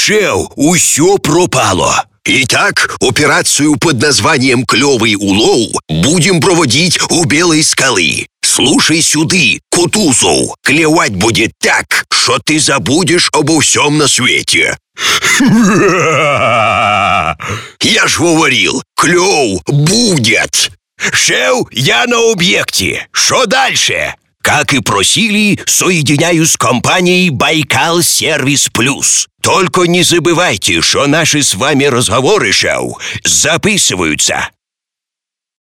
Шеф, усё пропало. Итак, операцию под названием «Клёвый улов» будем проводить у Белой скалы. Слушай сюды, Кутузов, клевать будет так, что ты забудешь обо всем на свете. Я ж говорил, клёв будет. Шеф, я на объекте. Что дальше? Как и просили, соединяю с компанией «Байкал Сервис Плюс». Только не забывайте, что наши с вами разговоры, шеф, записываются.